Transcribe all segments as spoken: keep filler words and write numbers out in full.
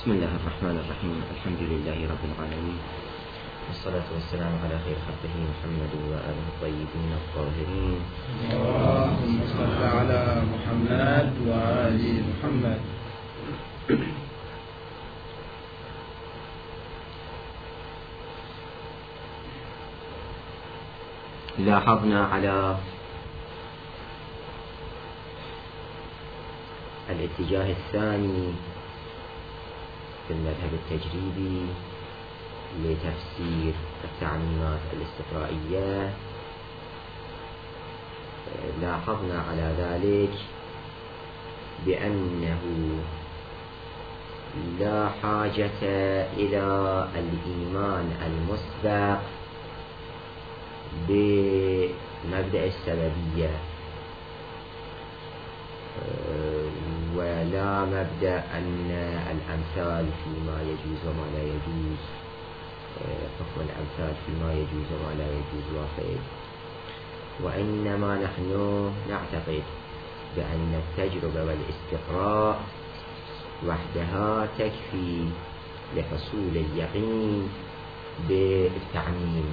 بسم الله الرحمن الرحيم. الحمد لله رب العالمين، والصلاة والسلام على خير خلقه محمد وآله الطيبين الطاهرين. اللهم صل على محمد وآل محمد. لاحظنا على الاتجاه الثاني في المذهب التجريبي لتفسير التعميمات الاستقرائية، لاحظنا على ذلك بأنه لا حاجة إلى الإيمان المسبق بمبدأ السببية، ولا مبدأ أن الأمثال فيما يجوز وما لا يجوز، حكم الأمثال فيما يجوز وما لا يجوز واحد. وإنما نحن نعتقد بأن التجربة والاستقراء وحدها تكفي لحصول اليقين بالتعميم.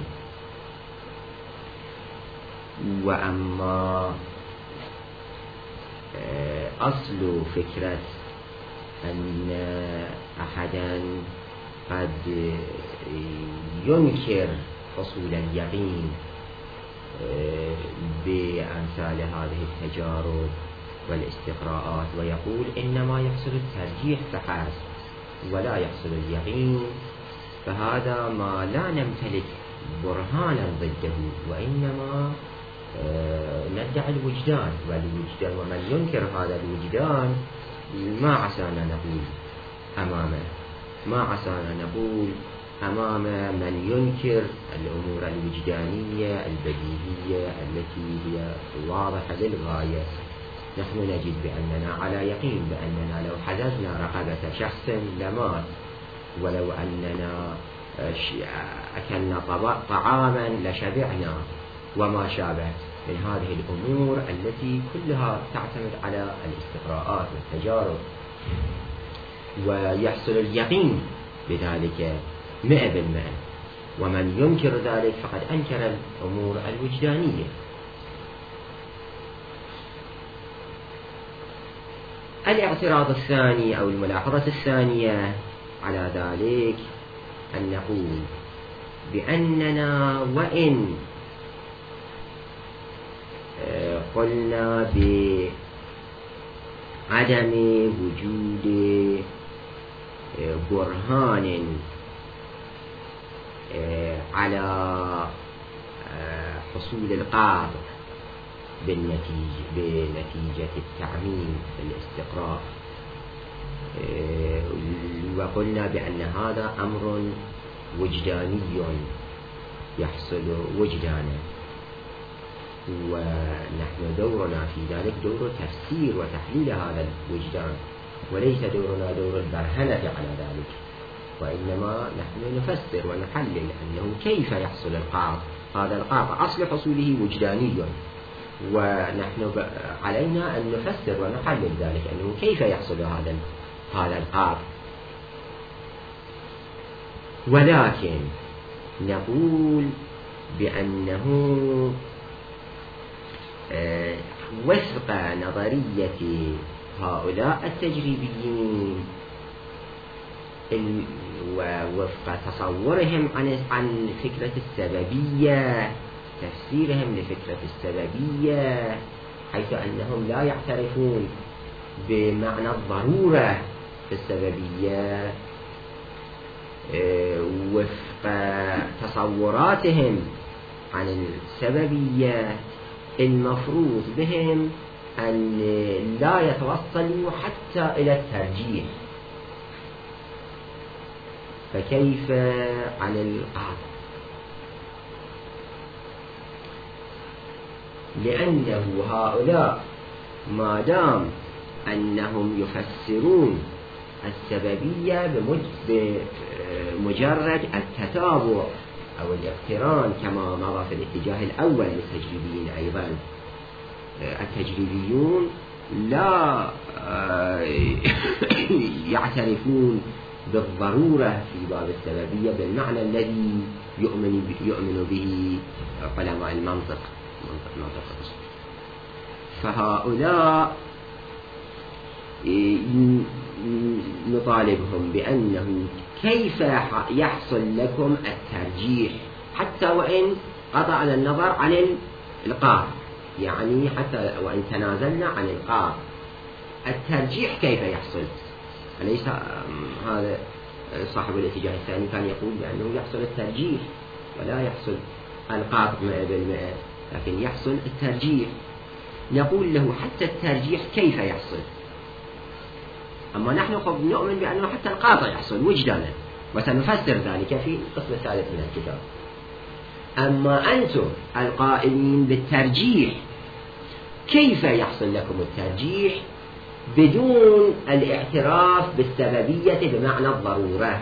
وأما أصل فكرة أن أحدا قد ينكر حصول اليقين بأمثال هذه التجارب والاستقراءات ويقول إنما يحصل الترجيح فحسب ولا يحصل اليقين، فهذا ما لا نمتلك برهانا ضده، وإنما ندعي الوجدان والوجدان، ومن ينكر هذا الوجدان ما عسانا نقول أمامه ما عسانا نقول أمام من ينكر الأمور الوجدانية البديهية التي هي واضحة للغاية. نحن نجد بأننا على يقين بأننا لو حدثنا رقبة شخص لمات، ولو أننا أكلنا طعاما لشبعنا، وما شابه من هذه الأمور التي كلها تعتمد على الاستقراءات والتجارب، ويحصل اليقين بذلك مئة بالمئة. ومن ينكر ذلك فقد أنكر الأمور الوجدانية. الاعتراض الثاني أو الملاحظة الثانية على ذلك أن نقول بأننا وإن قلنا بعدم وجود برهان على حصول القاطع بالنتيجة بنتيجة التعميم بالاستقراء، وقلنا بأن هذا أمر وجداني يحصل وجدانا، ونحن دورنا في ذلك دور تفسير وتحليل هذا الوجدان، وليس دورنا دور البرهنة على ذلك، وإنما نحن نفسر ونحلل أنه كيف يحصل القاطع. هذا القاطع أصل حصوله وجداني، ونحن علينا أن نفسر ونحلل ذلك أنه كيف يحصل هذا هذا القاطع. ولكن نقول بأنه وفق نظرية هؤلاء التجريبيين ووفق تصورهم عن عن فكرة السببية، تفسيرهم لفكرة السببية، حيث أنهم لا يعترفون بمعنى الضرورة في السببية، وفق تصوراتهم عن السببية المفروض بهم أن لا يتوصلوا حتى إلى الترجيح، فكيف عن القاطع؟ لأنه هؤلاء ما دام أنهم يفسرون السببية بمجرد التتابع أو الاقتران كما مضى في الاتجاه الأول للتجريبيين أيضا، التجريبيون لا يعترفون بالضرورة في باب السببية بالمعنى الذي يؤمن يؤمن به علماء المنطق منطق منطق. فهؤلاء نطالبهم بأنه كيف يحصل لكم الترجيح حتى وإن قطعنا النظر عن القاطع، يعني حتى وإن تنازلنا عن القاطع الترجيح كيف يحصل؟ أليس هذا صاحب الاتجاه الثاني كان يقول بأنه يحصل الترجيح ولا يحصل القاطع مئة بالمئة، لكن يحصل الترجيح. نقول له حتى الترجيح كيف يحصل؟ أما نحن نؤمن بأنه حتى القاطع يحصل وجدانا، وسنفسر ذلك في القسم الثالث من الكتاب. أما أنتم القائلين بالترجيح كيف يحصل لكم الترجيح بدون الاعتراف بالسببية بمعنى الضرورة؟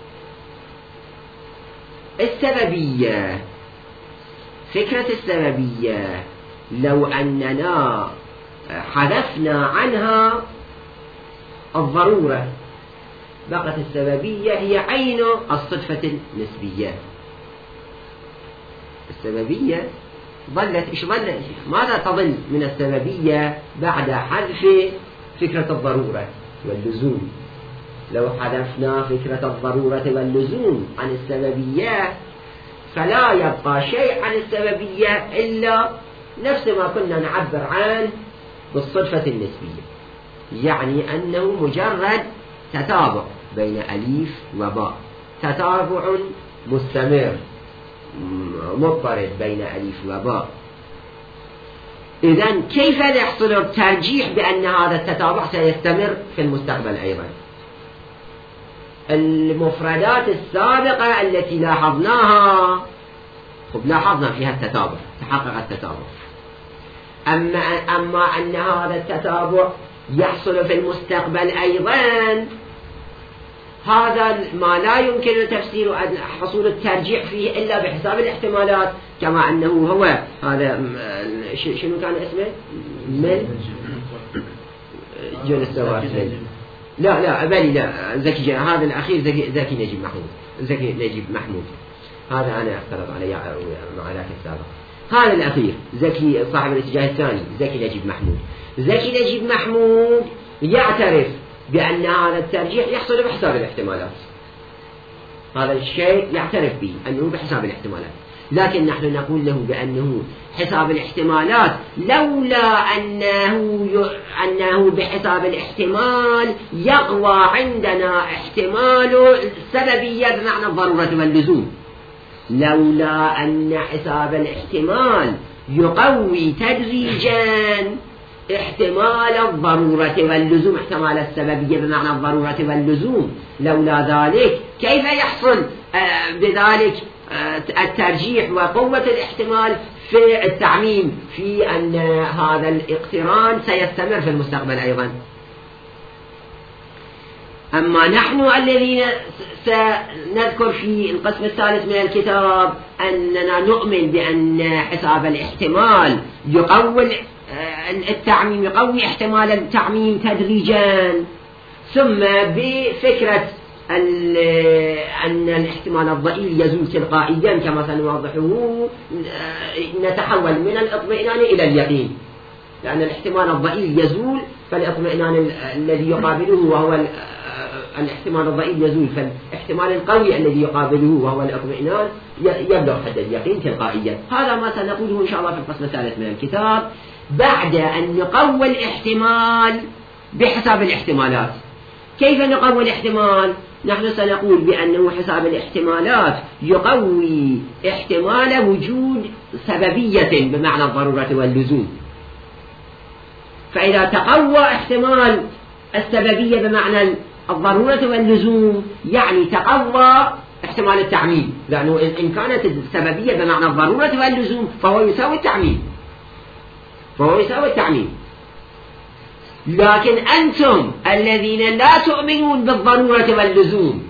السببية، فكرة السببية لو أننا حذفنا عنها الضرورة بقت السببية هي عين الصدفة النسبية. السببية ظلت إيش ظلت؟ ماذا تظل من السببية بعد حذف فكرة الضرورة واللزوم؟ لو حذفنا فكرة الضرورة واللزوم عن السببية فلا يبقى شيء عن السببية إلا نفس ما كنا نعبر عنه بالصدفة النسبية، يعني أنه مجرد تتابع بين أليف وباء، تتابع مستمر مضطرد بين أليف وباء. إذن كيف يحصل الترجيح بأن هذا التتابع سيستمر في المستقبل أيضا؟ المفردات السابقة التي لاحظناها خب لاحظنا فيها التتابع، تحقق التتابع. أما, أما أن هذا التتابع يحصل في المستقبل أيضا، هذا ما لا يمكن تفسير حصول الترجيح فيه إلا بحساب الاحتمالات، كما أنه هو هذا شنو كان اسمه؟ من جل السواسل. لا لا بلي لا زكي، هذا الأخير زكي, زكي نجيب محمود زكي نجيب محمود هذا أنا افترض عليه مع ذاك السابق. هذا الأخير زكي صاحب الاتجاه الثاني زكي نجيب محمود. زكي نجيب محمود يعترف بأن هذا الترجيح يحصل بحساب الاحتمالات، هذا الشيء يعترف به أنه بحساب الاحتمالات، لكن نحن نقول له بأنه حساب الاحتمالات لولا أنه أنه بحساب الاحتمال يقوى عندنا احتمال السببية بمعنى الضرورة واللزوم، لولا أن حساب الاحتمال يقوي تدريجا احتمال الضرورة واللزوم، احتمال السببية بمعنى الضرورة واللزوم، لولا ذلك كيف يحصل آه بذلك آه الترجيح وقوة الاحتمال في التعميم في أن هذا الاقتران سيستمر في المستقبل أيضا؟ أما نحن الذين سنذكر في القسم الثالث من الكتاب أننا نؤمن بأن حساب الاحتمال يقوي التعميم، يقوي احتمال التعميم تدريجا، ثم بفكرة أن الاحتمال الضئيل يزول تلقائيا كما سنوضحه نتحول من الاطمئنان إلى اليقين، لأن الاحتمال الضئيل يزول فالاطمئنان الذي يقابله وهو الاحتمال الضئيل يزول، فالاحتمال القوي الذي يقابله وهو الاطمئنان يبلغ حد اليقين تلقائيا. هذا ما سنقوله إن شاء الله في الفصل الثالث من الكتاب بعد أن نقوي الاحتمال بحساب الاحتمالات. كيف نقوي الاحتمال؟ نحن سنقول بأنه حساب الاحتمالات يقوي احتمال وجود سببية بمعنى الضرورة واللزوم، فإذا تقوى احتمال السببية بمعنى الضرورة واللزوم يعني تقوى احتمال التعميم، لأنه إن كانت السببية بمعنى الضرورة واللزوم فهو يساوي التعميم فهو يساوي التعميم. لكن أنتم الذين لا تؤمنون بالضرورة واللزوم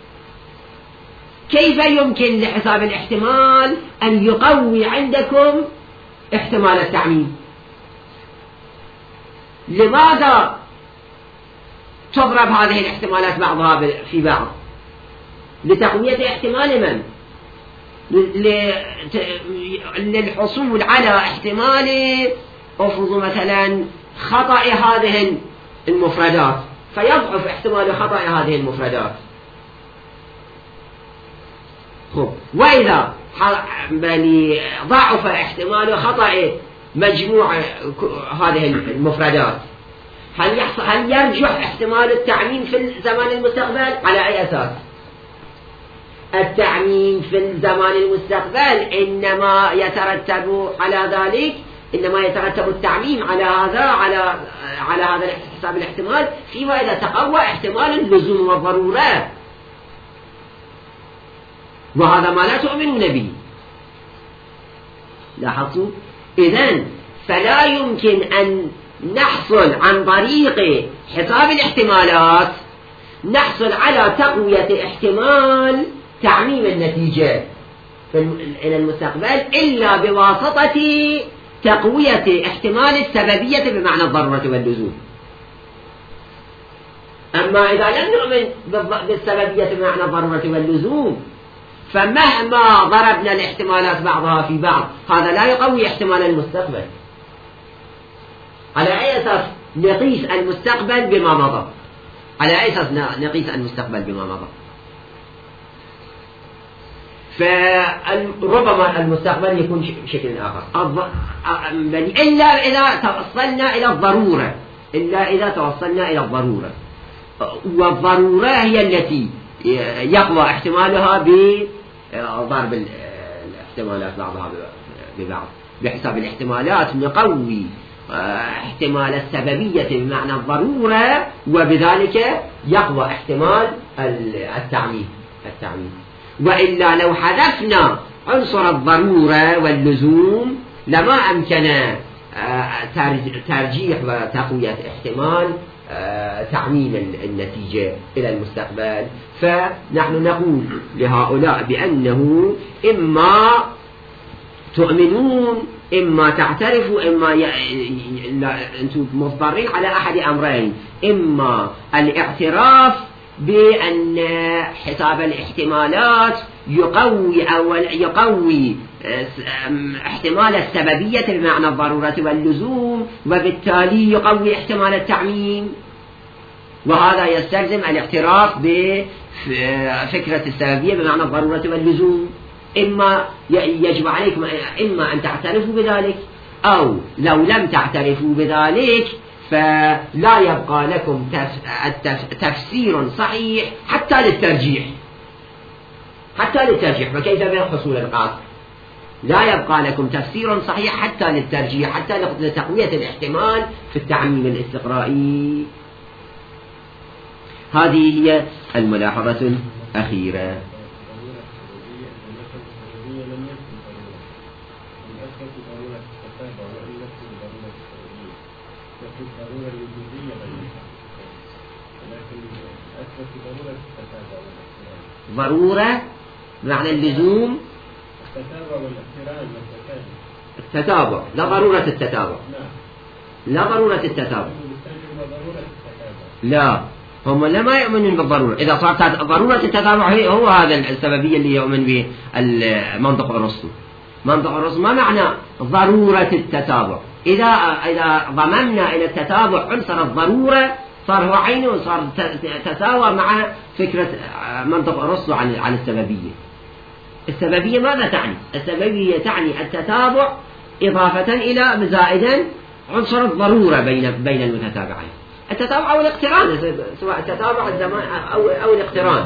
كيف يمكن لحساب الاحتمال أن يقوي عندكم احتمال التعميم؟ لماذا تضرب هذه الاحتمالات بعضها في بعض لتقوية احتمال من؟ للحصول على احتمال افرضوا مثلا خطأ هذه المفردات، فيضعف احتمال خطأ هذه المفردات. خب، وإذا ضعف احتمال خطأ مجموع هذه المفردات، هل يحصل هل يرجح احتمال التعميم في الزمان المستقبل؟ على أي أساس؟ التعميم في الزمان المستقبل إنما يترتب على ذلك، إنما يترتب التعميم على هذا على على هذا حساب الاحتمال فيما إذا تقوى احتمال اللزوم والضرورة، وهذا ما لا تؤمنون به. لاحظوا؟ إذن فلا يمكن أن نحصل عن طريق حساب الاحتمالات نحصل على تقوية احتمال تعميم النتيجة إلى المستقبل إلا بواسطة تقوية احتمال السببية بمعنى الضرورة واللزوم. أما إذا لم نؤمن بالسببية بمعنى الضرورة واللزوم، فمهما ضربنا الاحتمالات بعضها في بعض هذا لا يقوي احتمال المستقبل. على أي أساس نقيس المستقبل بما مضى؟ على أي أساس نقيس المستقبل بما مضى؟ فربما المستقبل يكون بشكل آخر، إلا إذا توصلنا إلى الضرورة، إلا إذا توصلنا إلى الضرورة، والضرورة هي التي يقوى احتمالها بضرب الاحتمالات بعضها ببعض. بحساب الاحتمالات نقوي احتمال السببية بمعنى الضرورة، وبذلك يقوى احتمال التعميم التعميم وإلا لو حذفنا عنصر الضرورة واللزوم لما أمكن ترجيح وتقوية احتمال تعميم النتيجة إلى المستقبل. فنحن نقول لهؤلاء بأنه إما تؤمنون إما تعترفوا، إما ي... أنتم مضطرين على أحد أمرين: إما الاعتراف بأن حساب الاحتمالات يقوي أو يقوي احتمال السببية بمعنى الضرورة واللزوم، وبالتالي يقوي احتمال التعميم، وهذا يستلزم الاعتراف بفكرة السببية بمعنى الضرورة واللزوم. إما يجب عليكم إما أن تعترفوا بذلك، أو لو لم تعترفوا بذلك فلا يبقى لكم تفسير صحيح حتى للترجيح حتى للترجيح فكيف بحصول القاطع؟ لا يبقى لكم تفسير صحيح حتى للترجيح، حتى لتقوية الاحتمال في التعميم الاستقرائي. هذه هي الملاحظة الأخيرة. ضرورة معنى اللزوم التتابع، لا ضرورة التتابع، لا ضرورة التتابع، لا هم لما يؤمنون بالضرورة. إذا صارت ضرورة التتابع هو هذا السببية اللي يؤمن به المنطق أرسطو. منطق أرسطو ما معنى ضرورة التتابع؟ إذا إذا ضممنا إلى التتابع عنصر الضرورة صار هو عينه، صار تساوى مع فكرة منطق أرسطو عن عن السببية. السببية ماذا تعني؟ السببية تعني التتابع إضافة إلى زائدا عنصر الضرورة بين بين المتتابعين. التتابع أو الاقتران، سواء التتابع الزمان أو أو الاقتران.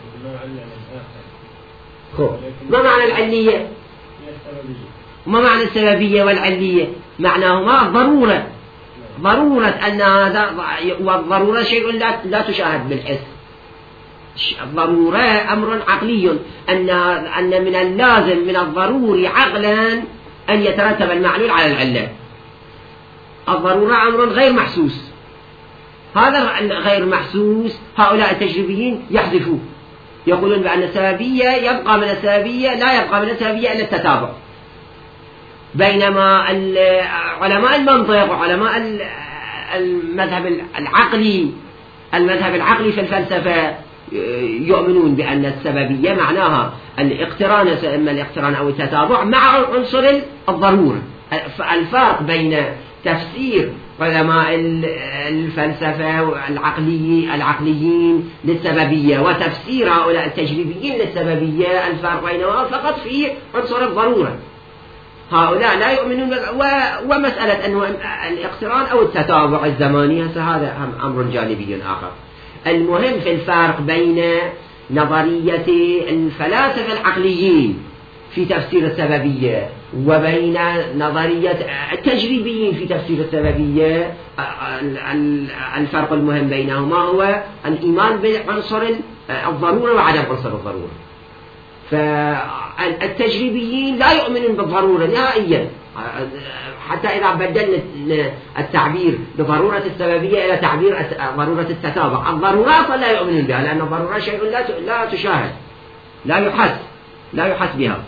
ما معنى العلية؟ ما معنى السببية والعلية؟ معناهما الضرورة، ضرورة أن هذا، والضرورة شيء لا لا تشاهد بالحس. الضرورة أمر عقلي، أن أن من اللازم من الضروري عقلا أن يترتب المعلول على العلة. الضرورة أمر غير محسوس، هذا غير محسوس هؤلاء التجريبيين يحذفوه، يقولون بأن السببية يبقى من السببية لا يبقى من السببية إلا التتابع. بينما علماء المنطق وعلماء المذهب العقلي المذهب العقلي في الفلسفة يؤمنون بأن السببية معناها الاقتران، إما الاقتران أو التتابع مع عنصر الضرورة. الفرق بين تفسير علماء الفلسفة العقلي العقليين للسببية وتفسير هؤلاء التجريبيين للسببية، الفرق بينهما فقط في عنصر الضرورة. هؤلاء لا يؤمنون، ومسألة أنه الاقتران أو التتابع الزماني هذا أمر جانبي آخر. المهم في الفرق بين نظرية الفلاسفة العقليين في تفسير السببية وبين نظرية التجريبيين في تفسير السببية، الفرق المهم بينهما هو الإيمان بعنصر الضرورة وعدم عنصر الضرورة. فالتجريبيين لا يؤمنون بالضرورة نهائيا، حتى إذا بدلنا التعبير بضرورة السببية إلى تعبير ضرورة التتابع، الضرورات لا يؤمنون بها، لأن الضرورة شيء لا تشاهد، لا يحس لا يحس بها.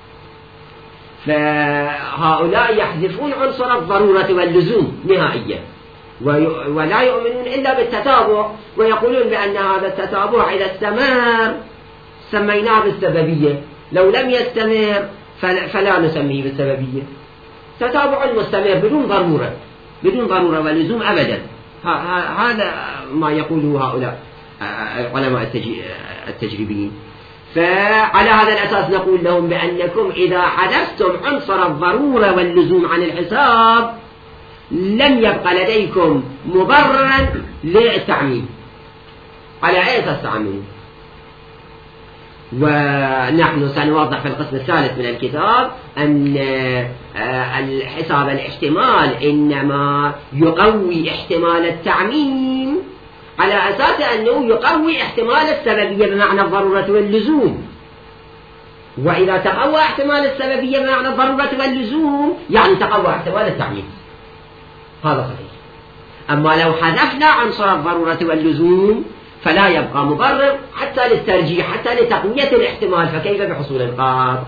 فهؤلاء يحذفون عنصر الضرورة واللزوم نهائيا، ولا يؤمنون إلا بالتتابع، ويقولون بأن هذا التتابع إذا استمر سميناه بالسببية، لو لم يستمر فلا نسميه بالسببية. تتابع مستمر بدون ضرورة بدون ضرورة ولزوم أبدا. هذا ما يقوله هؤلاء علماء التجريبيين. فعلى هذا الأساس نقول لهم بأنكم إذا حذفتم عنصر الضرورة واللزوم عن الحساب لم يبقى لديكم مبررا للتعميم. على أي أساس تعميم؟ ونحن سنوضح في القسم الثالث من الكتاب أن الحساب الاحتمال إنما يقوي احتمال التعميم على أساس أنه يقوي احتمال السببية بمعنى الضرورة واللزوم. وإذا تقوى احتمال السببية بمعنى الضرورة واللزوم يعني تقوى احتمال التعميم. هذا صحيح. أما لو حذفنا عنصر الضرورة واللزوم فلا يبقى مبرر حتى للترجيح، حتى لتقوية الاحتمال، فكيف بحصول القاطع؟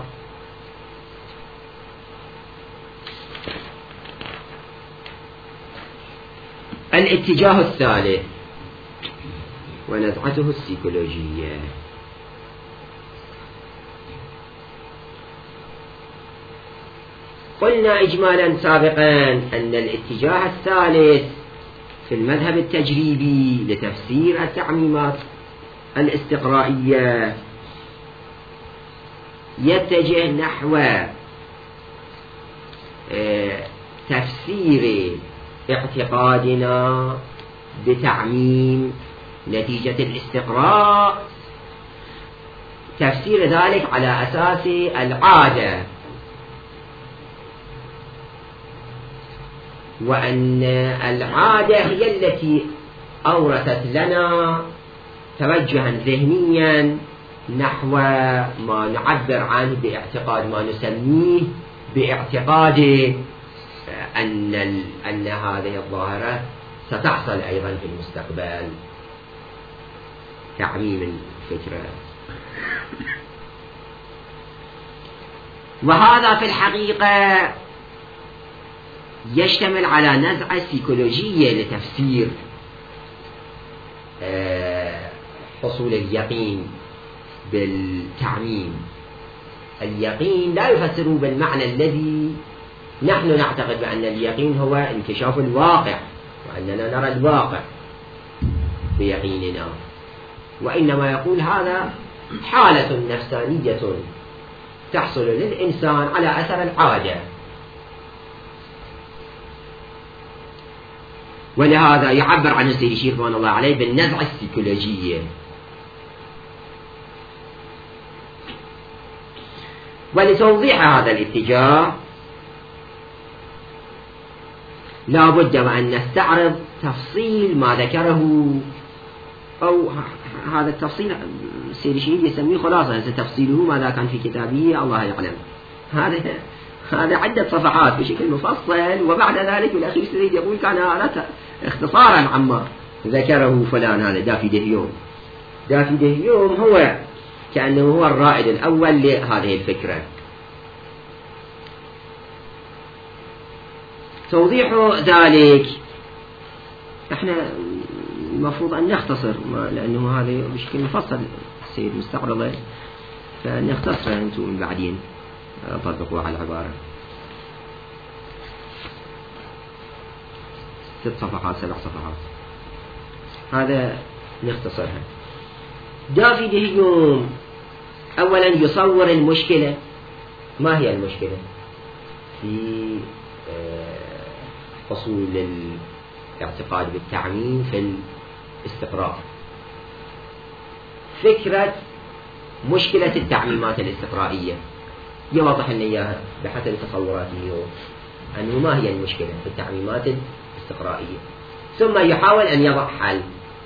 الاتجاه الثالث ونزعته السيكولوجية. قلنا إجمالا سابقا أن الاتجاه الثالث في المذهب التجريبي لتفسير التعميمات الاستقرائية يتجه نحو تفسير اعتقادنا بتعميم نتيجة الاستقراء، تفسير ذلك على أساس العادة، وأن العادة هي التي أورثت لنا توجها ذهنيا نحو ما نعبر عنه باعتقاد، ما نسميه باعتقاد أن أن هذه الظاهرة ستحصل أيضا في المستقبل، تعميم الفكرة. وهذا في الحقيقة يشتمل على نزعة سيكولوجية لتفسير حصول اليقين بالتعميم. اليقين لا يفسره بالمعنى الذي نحن نعتقد بأن اليقين هو انكشاف الواقع وأننا نرى الواقع بيقيننا، وإنما يقول هذا حالة نفسانية تحصل للإنسان على أثر العادة. ولهذا يعبر عن السيد الشيخ رضوان الله عليه بالنزعة السيكولوجية. ولتوضيح هذا الاتجاه لا بد وأن نستعرض تفصيل ما ذكره، أو هذا التفصيل السيد الشيخ يسميه خلاصة، تفصيله ماذا كان في كتابه الله يعلم. هذا هذا عدة صفحات بشكل مفصل، وبعد ذلك الأخير السيد يقول كان هذا اختصارا عما ذكره فلان. هذا دافي دهيوم دافي دهيوم هو كأنه هو الرائد الأول لهذه الفكرة. توضيح ذلك احنا المفروض أن نختصر، لأنه هذا بشكل مفصل السيد مستعرضه، فنختصر أنتم من بعدين طبقوا على العبارة. ست صفحات سبع صفحات هذا نختصرها. دافيد هيوم أولا يصور المشكلة. ما هي المشكلة في حصول الاعتقاد بالتعميم في الاستقراء؟ فكرة مشكلة التعميمات الاستقرائية يوضح لنا إياها بحسب تصوراته أنه ما هي المشكلة في التعميمات الاستقرائية، ثم يحاول أن يضع حل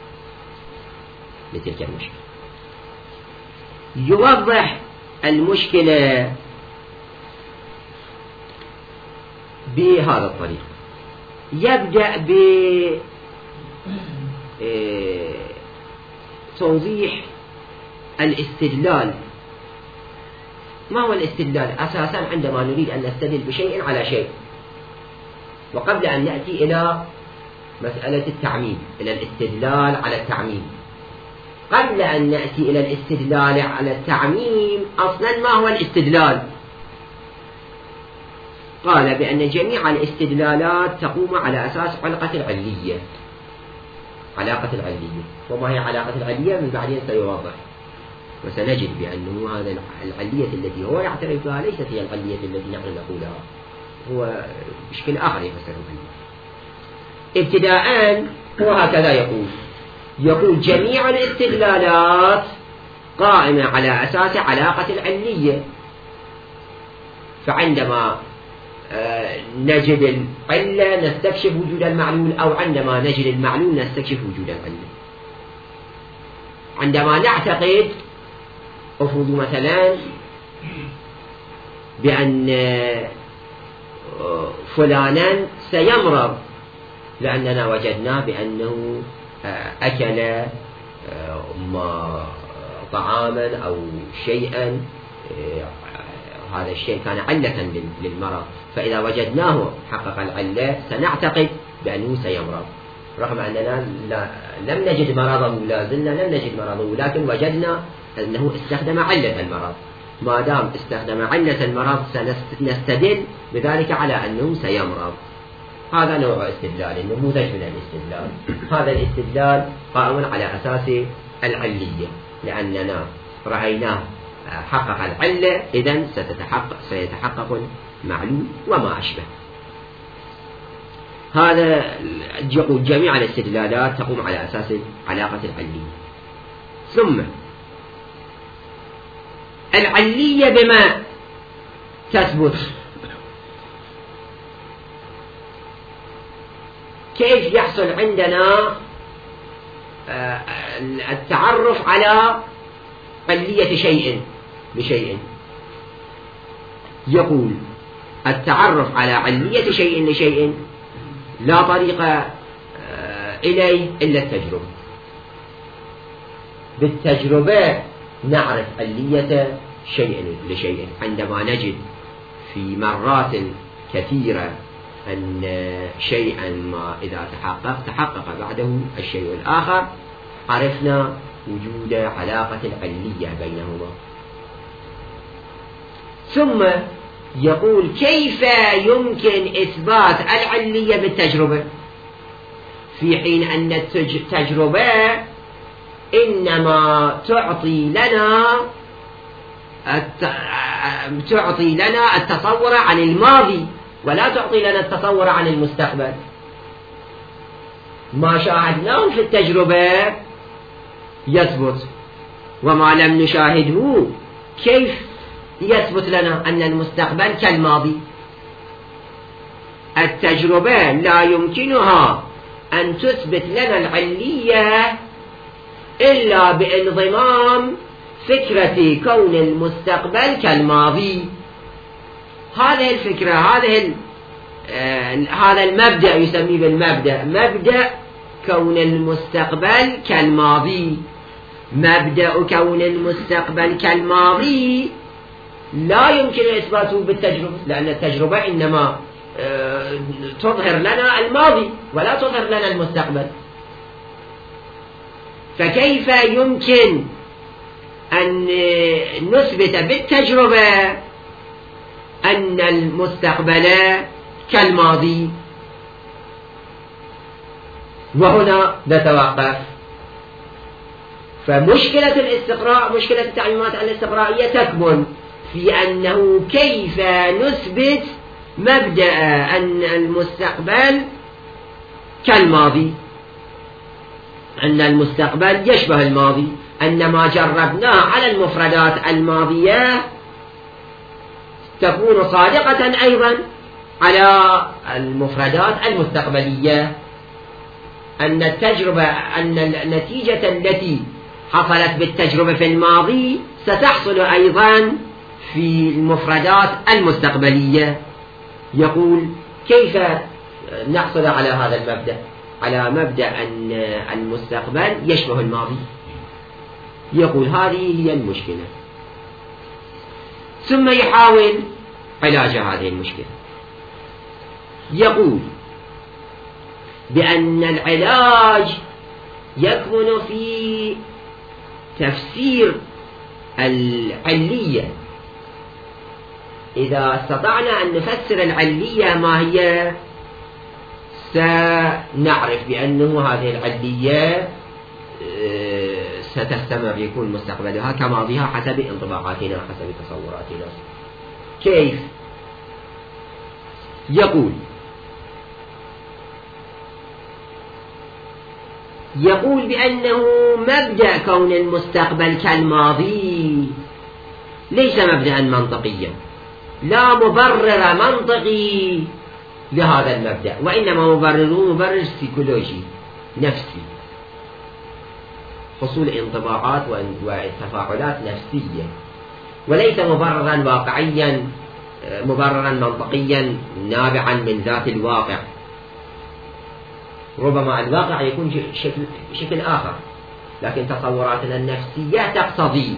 لتلك المشكلة. يوضح المشكلة بهذا الطريق. يبدأ بتوضيح الاستدلال. ما هو الاستدلال؟ أساسا عندما نريد أن نستدل بشيء على شيء، وقبل أن نأتي إلى مسألة التعميم، إلى الاستدلال على التعميم، قبل أن نأتي إلى الاستدلال على التعميم أصلا ما هو الاستدلال؟ قال بأن جميع الاستدلالات تقوم على أساس علاقة العلية. علاقة العلية، وما هي علاقة العلية من بعدين سيوضح، وسنجد بأنه هذا العلية التي هو يعترف بها ليست هي العلية التي نحن نقولها، هو بشكل آخر يفسر العلية. ابتداء هو هكذا يقول يقول جميع الاستدلالات قائمة على أساس علاقة العلية. فعندما نجد العلة نستكشف وجود المعلول، أو عندما نجد المعلول نستكشف وجود العلة. عندما نعتقد أفرض مثلا بأن فلانا سيمرض لأننا وجدنا بأنه أكل ما طعاما أو شيئا، هذا الشيء كان علة للمرض، فإذا وجدناه حقق العلة سنعتقد بأنه سيمرض، رغم أننا لم نجد مرضه، لا زلنا لم نجد مرضه، لكن وجدنا أنه استخدم علة المرض. ما دام استخدم علة المرض سنستدل بذلك على أنه سيمرض. هذا نوع استدلال، النموذج من الاستدلال. هذا الاستدلال قائم على أساس العلية، لأننا رأيناه حقق العلة، إذن ستتحقق سيتحقق المعلول وما أشبه. هذا يقول جميع الاستدلالات تقوم على أساس علاقة العلية. ثم العلية بما تثبت؟ كيف يحصل عندنا التعرف على علية شيء بشيء؟ يقول التعرف على علية شيء لشيء لا طريق إليه إلا التجربة. بالتجربة نعرف علية شيء لشيء. عندما نجد في مرات كثيرة أن شيئا ما إذا تحقق تحقق بعده الشيء الآخر، عرفنا وجود علاقة العلية بينهما. ثم يقول كيف يمكن إثبات العلية بالتجربة، في حين أن التجربة إنما تعطي لنا تعطي لنا التصور عن الماضي، ولا تعطي لنا التصور عن المستقبل. ما شاهدناه في التجربة يثبت، وما لم نشاهده كيف يثبت لنا أن المستقبل كالماضي؟ التجربة لا يمكنها أن تثبت لنا العلية إلا بانضمام فكرة كون المستقبل كالماضي. هذه الفكرة، هذه آه هذا المبدأ يسميه بالمبدأ مبدأ كون المستقبل كالماضي. مبدأ كون المستقبل كالماضي لا يمكن إثباته بالتجربة، لأن التجربة إنما آه تظهر لنا الماضي ولا تظهر لنا المستقبل. فكيف يمكن أن نثبت بالتجربة أن المستقبل كالماضي؟ وهنا نتوقف. فمشكلة الاستقراء، مشكلة التعميمات الاستقرائية تكمن في أنه كيف نثبت مبدأ أن المستقبل كالماضي، أن المستقبل يشبه الماضي، أن ما جربناه على المفردات الماضية تكون صادقة أيضا على المفردات المستقبلية، أن التجربة أن النتيجة التي حصلت بالتجربة في الماضي ستحصل أيضا في المفردات المستقبلية. يقول كيف نحصل على هذا المبدأ، على مبدأ أن المستقبل يشبه الماضي؟ يقول هذه هي المشكلة، ثم يحاول علاج هذه المشكلة. يقول بأن العلاج يكمن في تفسير العلية. إذا استطعنا أن نفسر العلية ما هي، سنعرف بأنه هذه العلية ستستمر، يكون مستقبلها كماضيها حسب انطباعاتنا، حسب تصوراتنا. كيف؟ يقول يقول بأنه مبدأ كون المستقبل كالماضي ليس مبدأ منطقيا، لا مبرر منطقي لهذا المبدأ، وإنما مبرره مبرر سيكولوجي نفسي، حصول انطباعات وتفاعلات نفسية، وليس مبررا واقعيا مبررا منطقيا نابعا من ذات الواقع. ربما الواقع يكون شكل, شكل آخر، لكن تصوراتنا النفسية تقتضي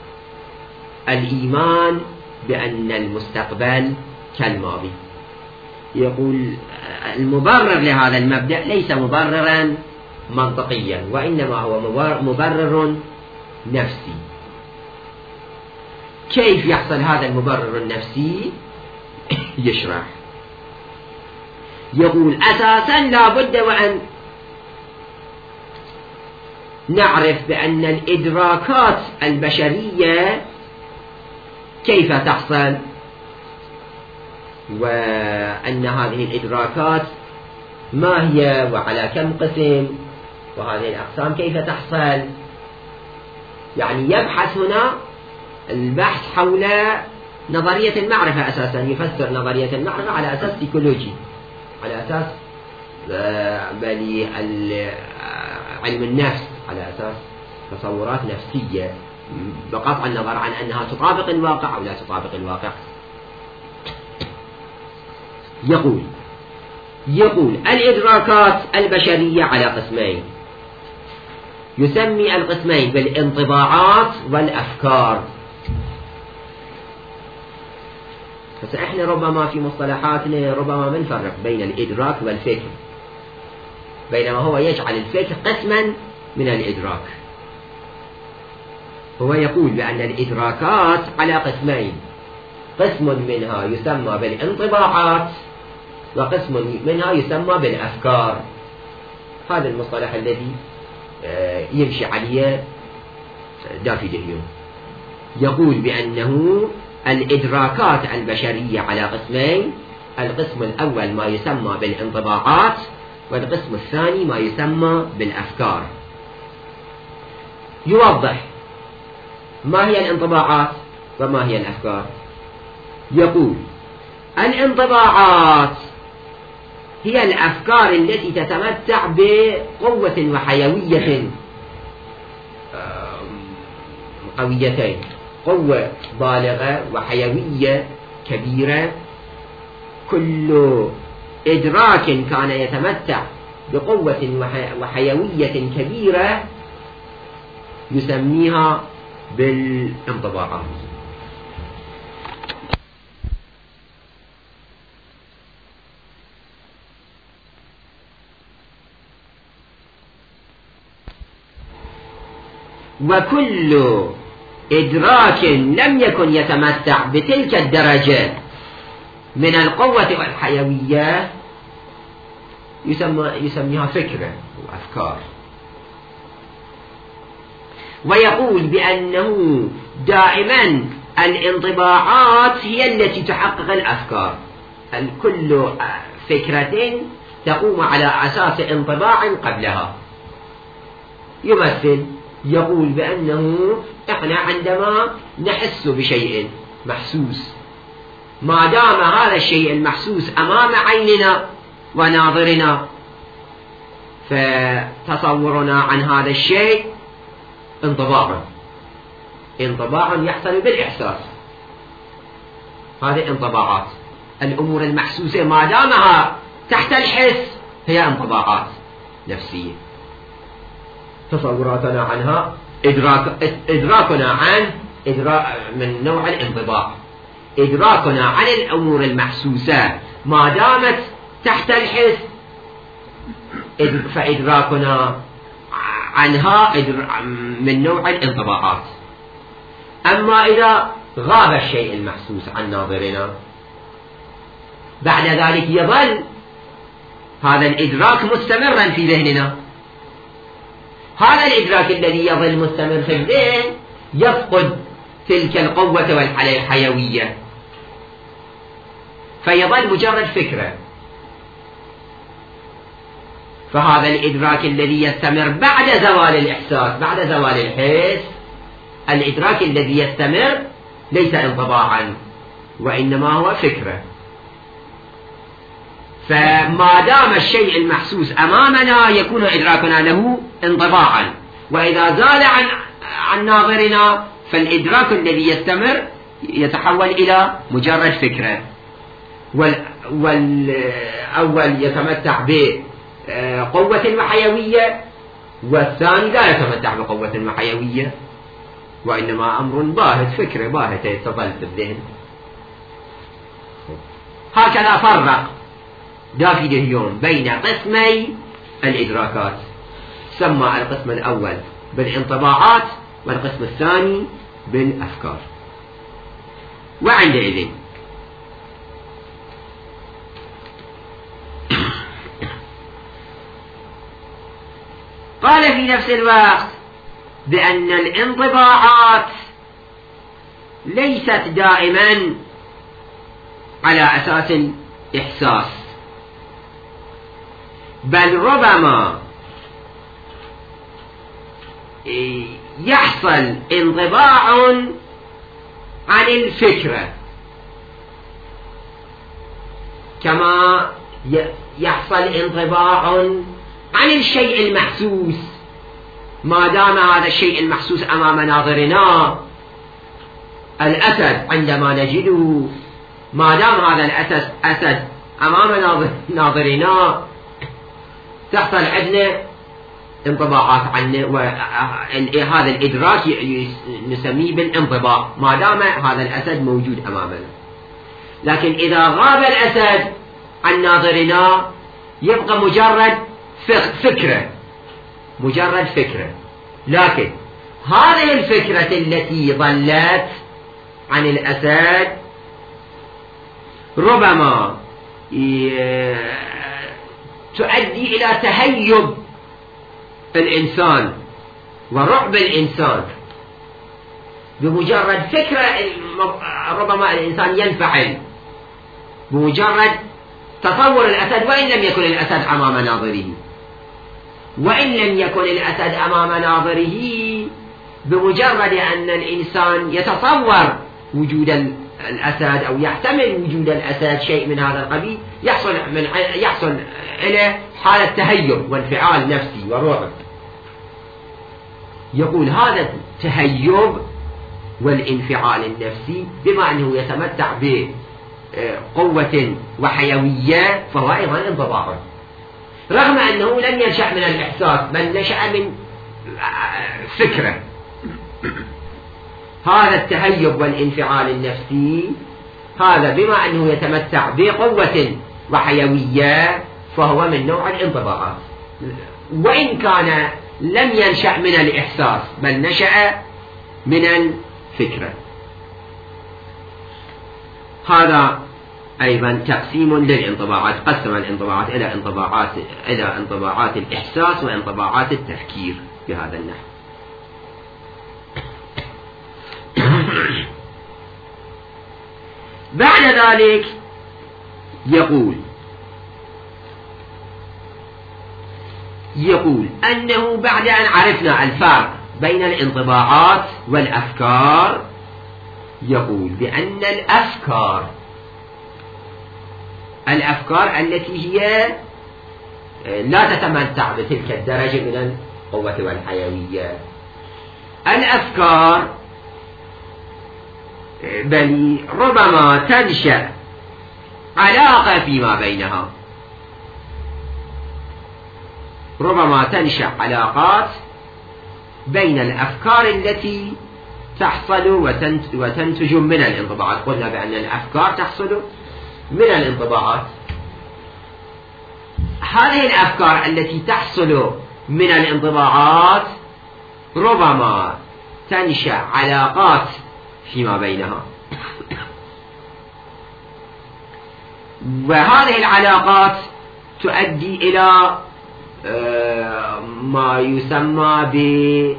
الإيمان بأن المستقبل كالماضي. يقول المبرر لهذا المبدأ ليس مبررا منطقيا، وإنما هو مبرر نفسي. كيف يحصل هذا المبرر النفسي؟ يشرح. يقول أساسا لا بد وأن نعرف بأن الإدراكات البشرية كيف تحصل، وأن هذه الإدراكات ما هي وعلى كم قسم، وهذه الأقسام كيف تحصل. يعني يبحث هنا البحث حول نظرية المعرفة، أساسا يفسر نظرية المعرفة على أساس سيكولوجي، على أساس بل علم النفس، على أساس تصورات نفسية بقطع النظر عن أنها تطابق الواقع أو لا تطابق الواقع. يقول يقول الإدراكات البشرية على قسمين، يسمي القسمين بالانطباعات والأفكار. فإحنا ربما في مصطلحاتنا ربما ما نفرق بين الإدراك والفكر، بينما هو يجعل الفكر قسما من الإدراك. هو يقول بأن الإدراكات على قسمين، قسم منها يسمى بالانطباعات، وقسم منها يسمى بالأفكار. هذا المصطلح الذي يمشي عليه دافيد هيوم. يقول بأنه الإدراكات البشرية على قسمين، القسم الأول ما يسمى بالانطباعات، والقسم الثاني ما يسمى بالأفكار. يوضح ما هي الانطباعات وما هي الأفكار. يقول الانطباعات هي الأفكار التي تتمتع بقوة وحيوية قويتين، قوة بالغة وحيوية كبيرة. كل إدراك كان يتمتع بقوة وحيوية كبيرة يسميها بالانطباعات. وكل إدراك لم يكن يتمتع بتلك الدرجة من القوة والحيوية يسمى يسميها فكرة وأفكار. ويقول بأنه دائما الانطباعات هي التي تحقق الأفكار. كل فكرة تقوم على أساس انطباع قبلها. يمثل يقول بأنه إحنا عندما نحس بشيء محسوس، ما دام هذا الشيء المحسوس أمام عيننا وناظرنا، فتصورنا عن هذا الشيء انطباع انطباع يحصل بالإحساس. هذه انطباعات. الأمور المحسوسة ما دامها تحت الحس هي انطباعات نفسية. تصوراتنا عنها إدراك إدراكنا عن إدراك من نوع الانطباع. إدراكنا عن الأمور المحسوسة ما دامت تحت الحس فإدراكنا عنها من نوع الانطباعات. أما إذا غاب الشيء المحسوس عن ناظرنا، بعد ذلك يظل هذا الإدراك مستمرا في ذهننا. هذا الإدراك الذي يظل مستمر في الذهن يفقد تلك القوة والحيوية، فيظل مجرد فكرة. فهذا الإدراك الذي يستمر بعد زوال الإحساس، بعد زوال الحس، الإدراك الذي يستمر ليس انطباعا وإنما هو فكرة. فما دام الشيء المحسوس أمامنا يكون إدراكنا له انطباعا، وإذا زال عن عن ناظرنا فالإدراك الذي يستمر يتحول إلى مجرد فكرة. والأول يتمتع بقوة وحيوية، والثاني لا يتمتع بقوة وحيوية، وإنما أمر باهت، فكرة باهتة تظل في الذهن. هكذا فرق دافيد هيوم بين قسمي الإدراكات، سمى القسم الأول بالانطباعات والقسم الثاني بالأفكار. وعندئذ قال في نفس الوقت بأن الانطباعات ليست دائما على أساس الإحساس، بل ربما يحصل انطباع عن الفكرة، كما يحصل انطباع عن الشيء المحسوس ما دام هذا الشيء المحسوس أمام ناظرنا. الأسد عندما نجده، ما دام هذا الأسد أسد أمام ناظرنا تحصل عندنا انطباعات عنه، وهذا الإدراك نسميه بالانطباع ما دام هذا الأسد موجود أمامنا. لكن إذا غاب الأسد عن ناظرنا يبقى مجرد فكرة، مجرد فكرة. لكن هذه الفكرة التي ظلت عن الأسد ربما تؤدي إلى تهيب الإنسان ورعب الإنسان. بمجرد فكرة ربما الإنسان ينفعل، بمجرد تصور الأسد وإن لم يكن الأسد أمام ناظره، وإن لم يكن الأسد أمام ناظره بمجرد أن الإنسان يتصور وجود الأسد أو يحتمل وجود الأسد شيء من هذا القبيل يحصل من يحصل إلى حالة تهيب وانفعال نفسي ورعب. يقول هذا التهيب والانفعال النفسي بما أنه يتمتع بقوة وحيوية فهو أيضا انطباع، رغم أنه لم ينشأ من الإحساس بل نشأ من فكرة. هذا التهيب والانفعال النفسي هذا بما أنه يتمتع بقوة وحيوية فهو من نوع الانطباعات، وإن كان لم ينشأ من الإحساس بل نشأ من الفكرة. هذا أيضا تقسيم للانطباعات، قسم الانطباعات إلى انطباعات إلى انطباعات الإحساس وانطباعات التفكير بهذا النحو. بعد ذلك يقول يقول أنه بعد أن عرفنا الفرق بين الانطباعات والأفكار، يقول بأن الأفكار الأفكار التي هي لا تتمتع بتلك الدرجة من القوة والحيوية، الأفكار بل ربما تنشأ علاقة فيما بينها، ربما تنشأ علاقات بين الأفكار التي تحصل وتنتج من الانطباعات. قلنا بأن الأفكار تحصل من الانطباعات. هذه الأفكار التي تحصل من الانطباعات ربما تنشأ علاقات فيما بينها، وهذه العلاقات تؤدي إلى ما يسمى ب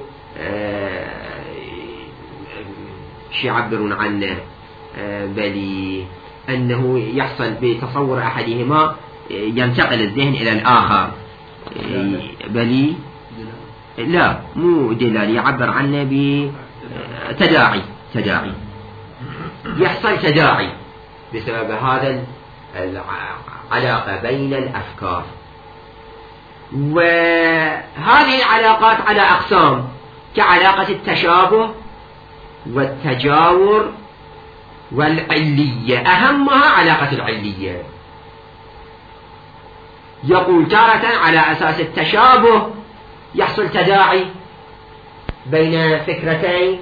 شو يعبرون عنه، بل أنه يحصل بتصور أحدهما ينتقل الذهن إلى الآخر، بل لا مو دلال، يعبر عنه بتداعي تداعي يحصل تداعي بسبب هذا العلاقة بين الأفكار. وهذه العلاقات على أقسام، كعلاقة التشابه والتجاور والعلية. أهمها علاقة العلية. يقول تارة على أساس التشابه يحصل تداعي بين فكرتين،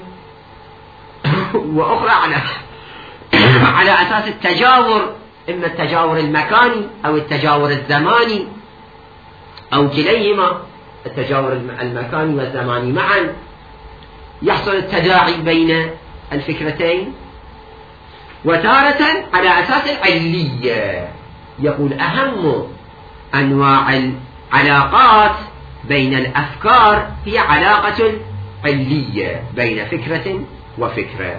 وأخرى على على أساس التجاور، إما التجاور المكاني أو التجاور الزماني أو كليهما، التجاور المكاني والزماني معا، يحصل التداعي بين الفكرتين. وتارة على أساس العلية، يقول أهم أنواع العلاقات بين الأفكار هي علاقة علية بين فكرة وفكرة،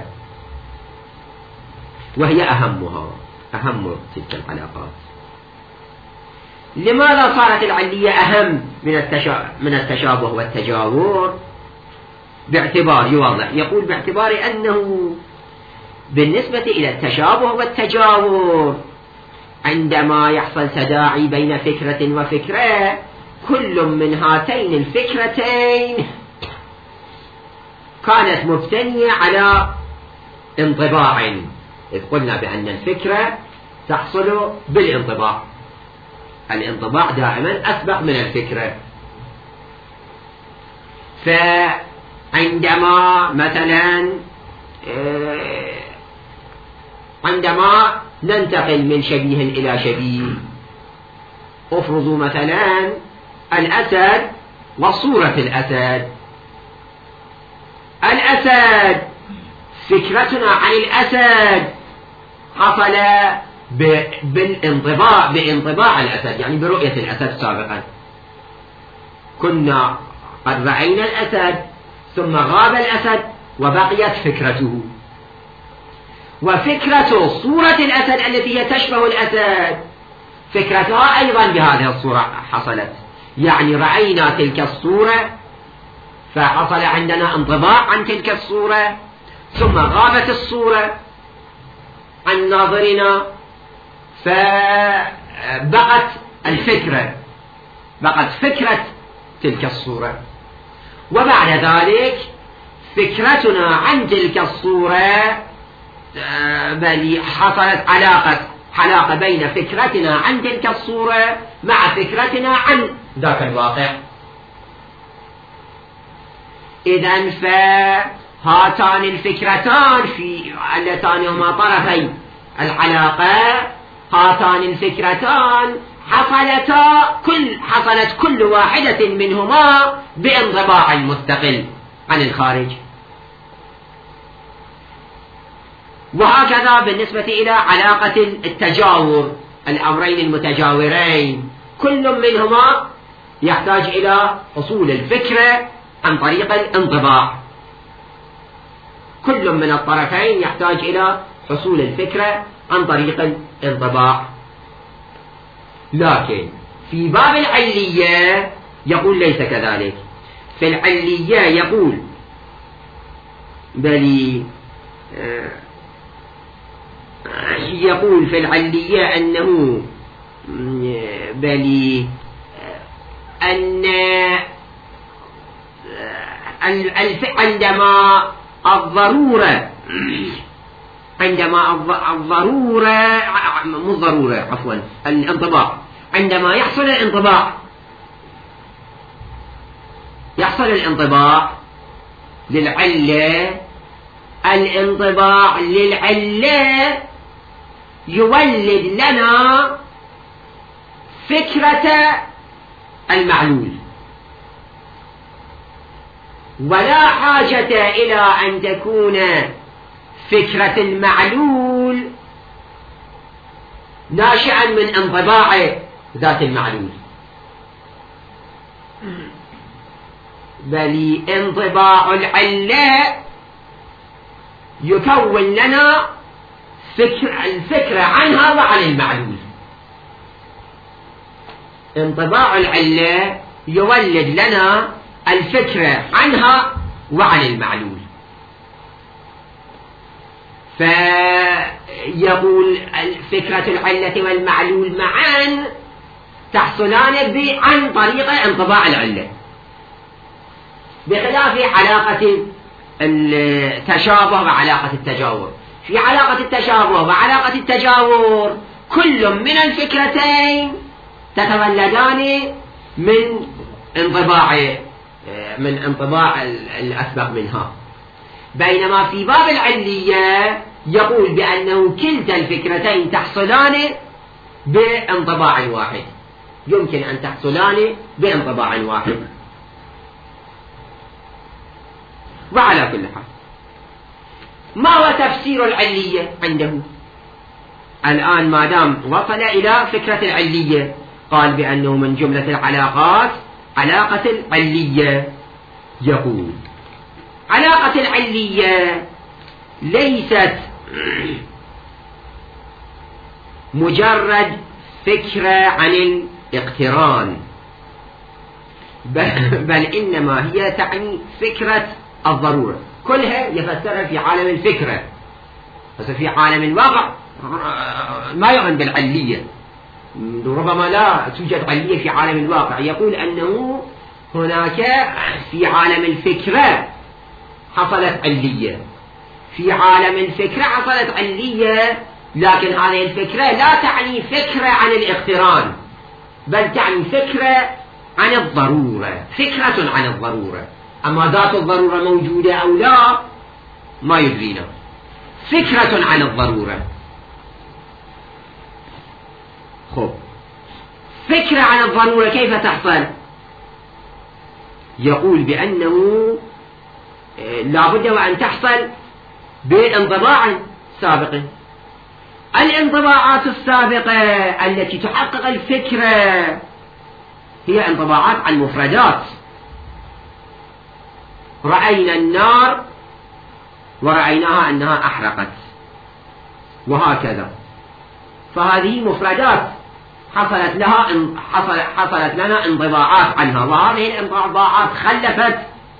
وهي أهمها أهم تلك العلاقات. لماذا صارت العلية أهم من التشابه والتجاور؟ باعتبار، يوضح يقول باعتبار أنه بالنسبة إلى التشابه والتجاور عندما يحصل تداعي بين فكرة وفكرة، كل من هاتين الفكرتين كانت مبتنية على انطباع، إذ قلنا بأن الفكرة تحصل بالانطباع، الانطباع دائما أسبق من الفكرة. فعندما مثلا عندما ننتقل من شبيه إلى شبيه، افرضوا مثلا الأسد وصورة الأسد، الأسد فكرتنا عن الأسد حصل بالانطباع بانطباع الأسد، يعني برؤية الأسد سابقا، كنا قد رأينا الأسد ثم غاب الأسد وبقيت فكرته، وفكرة صورة الأسد التي هي تشبه الأسد فكرتها أيضا بهذه الصورة حصلت، يعني رأينا تلك الصورة فحصل عندنا انطباع عن تلك الصورة، ثم غابت الصورة عن ناظرنا فبقت الفكرة، بقت فكرة تلك الصورة، وبعد ذلك فكرتنا عن تلك الصورة بل حصلت علاقة علاقة بين فكرتنا عن تلك الصورة مع فكرتنا عن ذاك الواقع. إذن فهاتان الفكرتان في اللتان هما طرفي العلاقة، هاتان الفكرتان حصلتا كل حصلت كل واحدة منهما بانطباع مستقل عن الخارج. وهكذا بالنسبة إلى علاقة التجاور، الأمرين المتجاورين كل منهما يحتاج إلى حصول الفكرة عن طريق الانطباع، كل من الطرفين يحتاج إلى حصول الفكرة عن طريق الانطباع. لكن في باب العلية يقول ليس كذلك. في العلية يقول بل يقول في العلية أنه بل أن عندما الضرورة عندما الضرورة مو الضرورة عفوا الانطباع، عندما يحصل الانطباع يحصل الانطباع للعلة، الانطباع للعلة يولد لنا فكرة المعلول، ولا حاجة إلى أن تكون فكرة المعلول ناشئا من انطباع ذات المعلول، بل انطباع العلة يكون لنا فكر الفكرة عنها وعن المعلول. انطباع العلة يولد لنا الفكرة عنها وعن المعلول. فيقول فكرة العلة والمعلول معا تحصلان عن طريق انطباع العلة، بخلاف علاقة التشابه وعلاقة التجاور. في علاقة التشابه وعلاقة التجاور كل من الفكرتين تتولدان من انطباع من انطباع الأسبق منها، بينما في باب العلية يقول بأنه كلتا الفكرتين تحصلان بانطباع واحد، يمكن أن تحصلان بانطباع واحد. وعلى كل حال، ما هو تفسير العلية عنده؟ الآن ما دام وصل إلى فكرة العلية قال بأنه من جملة العلاقات علاقة العلية. يقول علاقة العلية ليست مجرد فكرة عن الاقتران، بل إنما هي تعني فكرة الضرورة، كلها يفسرها في عالم الفكرة، بس في عالم الواقع ما يؤمن بالعلية، ربما لا توجد علية في عالم الواقع. يقول أنه هناك في عالم الفكرة حصلت علية، في عالم الفكرة حصلت علية، لكن هذه الفكرة لا تعني فكرة عن الاقتران، بل تعني فكرة عن الضرورة، فكرة عن الضرورة. أما ذات الضرورة موجودة أو لا ما يدرينا، فكرة عن الضرورة. خب، فكرة عن الضرورة كيف تحصل؟ يقول بأنه لا بد وأن تحصل بانطباع سابق. الانطباعات السابقة التي تحقق الفكرة هي انطباعات عن مفردات، رأينا النار ورأيناها أنها أحرقت وهكذا، فهذه مفردات حصلت لها حصل حصلت لنا انطباعات عنها، وهذه الانطباعات خلفت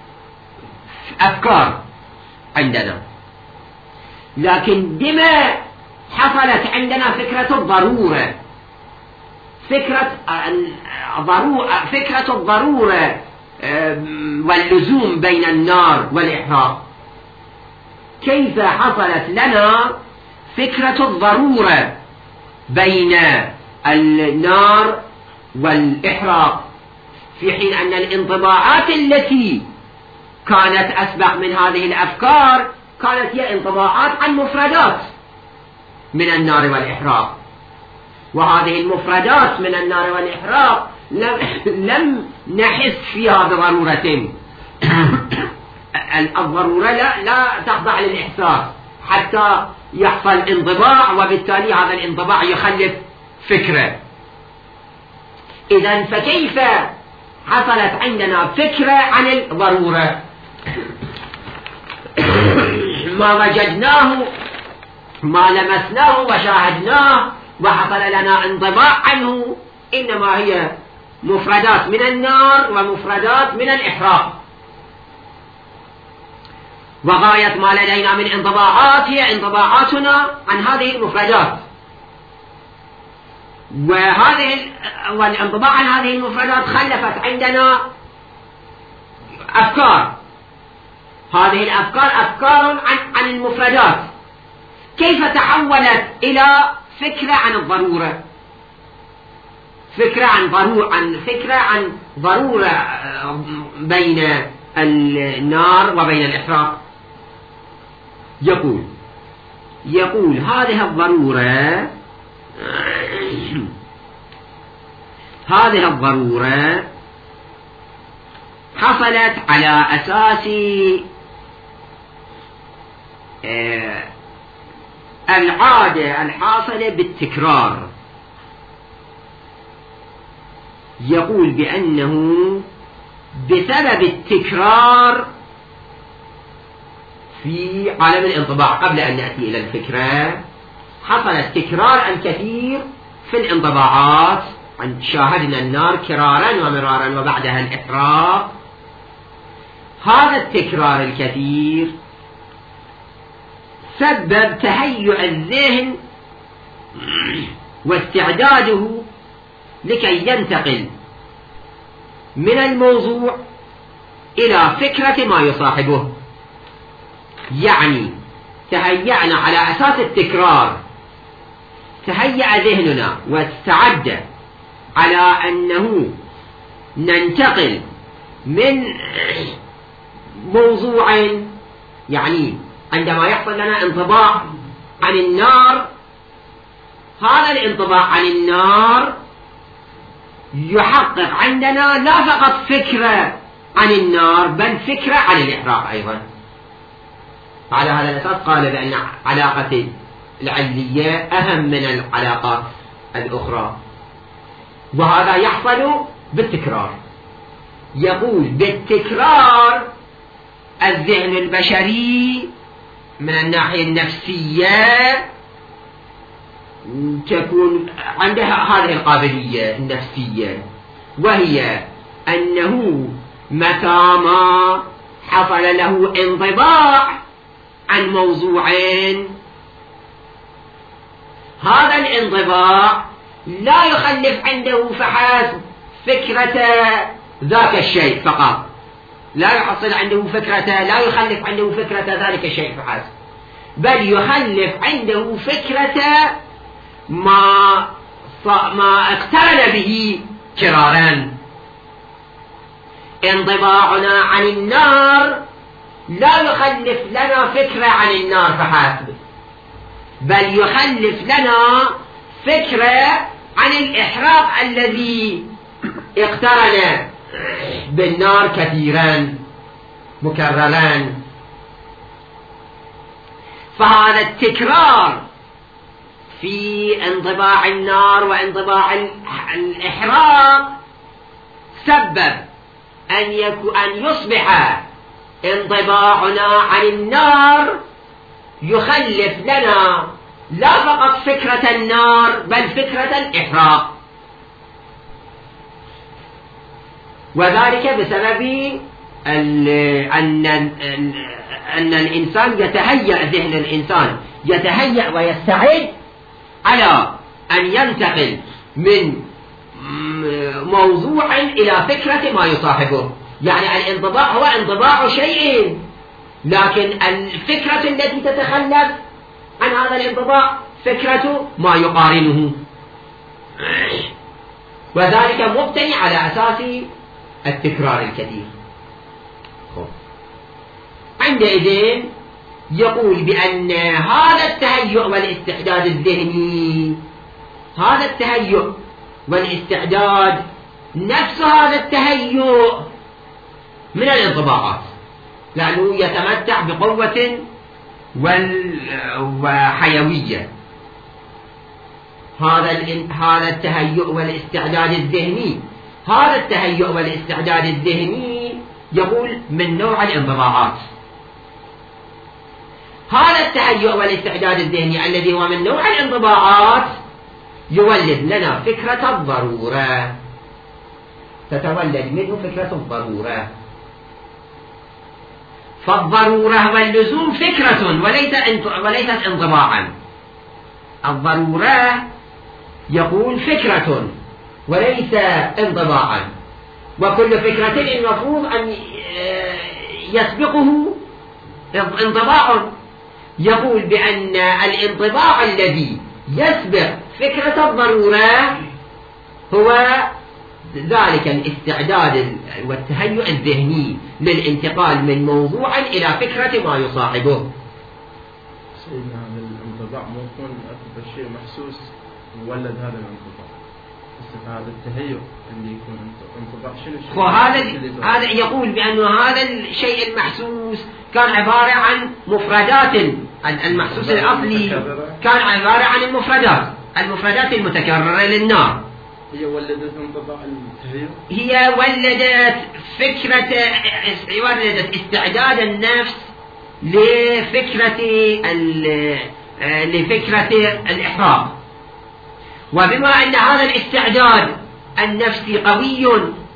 أفكار عندنا. لكن بما حصلت عندنا فكرة الضرورة، فكرة الضرورة فكرة الضرورة واللزوم بين النار والإحراق، كيف حصلت لنا فكرة الضرورة بين النار والإحراق، في حين أن الانطباعات التي كانت أسبق من هذه الأفكار كانت هي انطباعات عن مفردات من النار والإحراق، وهذه المفردات من النار والإحراق لم, لم نحس فيها بضرورة. الضرورة لا, لا تخضع للإحساس حتى يحصل انطباع، وبالتالي هذا الانطباع يخلف فكرة. إذن فكيف حصلت عندنا فكرة عن الضرورة؟ ما وجدناه، ما لمسناه وشاهدناه وحصل لنا انطباع عنه، إنما هي مفردات من النار ومفردات من الإحراق. وغاية ما لدينا من انطباعات هي انطباعاتنا عن هذه المفردات، وهذه والانطباع عن هذه المفردات خلفت عندنا أفكار. هذه الأفكار أفكار عن عن المفردات. كيف تحولت إلى فكرة عن الضرورة؟ فكرة عن ضرورة عن فكرة عن ضرورة بين النار وبين الإحراق. يقول يقول هذه الضرورة هذه الضرورة حصلت على أساس العادة الحاصلة بالتكرار. يقول بأنه بسبب التكرار في عالم الانطباع، قبل أن نأتي إلى الفكرة، حصل التكرار الكثير في الانطباعات. شاهدنا النار كرارا ومرارا وبعدها الإحراق. هذا التكرار الكثير سبب تهيؤ الذهن واستعداده لكي ينتقل من الموضوع إلى فكرة ما يصاحبه. يعني تهيأنا على أساس التكرار، تهيأ ذهننا واستعد على أنه ننتقل من موضوع، يعني عندما يحصل لنا انطباع عن النار، هذا الانطباع عن النار يحقق عندنا لا فقط فكرة عن النار بل فكرة عن الإحراق أيضا. على هذا الأساس قال بأن علاقة العلية أهم من العلاقات الأخرى، وهذا يحصل بالتكرار. يقول بالتكرار الذهن البشري من الناحية النفسية تكون عندها هذه القابلية النفسية، وهي أنه متى ما حصل له انطباع عن موضوعين، هذا الانطباع لا يخلف عنده فحسب فكرة ذاك الشيء فقط، لا يحصل عنده فكرة، لا يخلف عنده فكرة ذلك الشيء فحسب، بل يخلف عنده فكرة ما ما اقترن به كرارا. انطباعنا عن النار لا يخلف لنا فكرة عن النار فحسب، بل يخلف لنا فكرة عن الإحراق الذي اقترن بالنار كثيرا مكررا. فهذا التكرار في انطباع النار وانطباع الإحراق سبب أن يكون أن يصبح انطباعنا عن النار يخلف لنا لا فقط فكرة النار بل فكرة الإحراق، وذلك بسبب أن أن الإنسان يتهيأ، ذهن الإنسان يتهيأ ويستعد على أن ينتقل من موضوع إلى فكرة ما يصاحبه. يعني الانطباع هو انطباع شيء، لكن الفكرة التي تتخلف عن هذا الانطباع فكرة ما يقارنه، وذلك مبتني على أساس التكرار الكثير. عندئذ يقول بأن هذا التهيؤ والاستعداد الذهني هذا التهيؤ والاستعداد نفس هذا التهيؤ من الانطباعات، لأنه يتمتع بقوة وحيوية. هذا هذا التهيؤ والاستعداد الذهني، هذا التهيؤ والاستعداد الذهني يقول من نوع الانطباعات. هذا التهيؤ والاستعداد الذهني الذي هو من نوع الانطباعات يولد لنا فكرة الضرورة، تتولد منه فكرة الضرورة. فالضرورة واللزوم فكرة وليست انطباعا. الضرورة يقول فكرة وليس انطباعا، وكل فكرة المفروض أن يسبقه انطباع. يقول بأن الانطباع الذي يسبق فكرة الضرورة هو ذلك الاستعداد والتهيؤ الذهني للانتقال من موضوع إلى فكرة ما يصاحبه. سيدنا هذا الانطباع مو يكون أكبر شيء محسوس يولد هذا الانطباع، بس هذا التهيؤ اللي يكون انطباع شنو؟ وهذا هذا يقول بأن هذا الشيء المحسوس كان عبارة عن مفردات. المحسوس الأصلي كان عبارة عن المفردات المفردات المتكررة للنار. هي ولدت انطباع التهيؤ، هي ولدت فكرة ولدت استعداد النفس لفكرة لفكرة الإحراق. وبما أن هذا الاستعداد النفسي قوي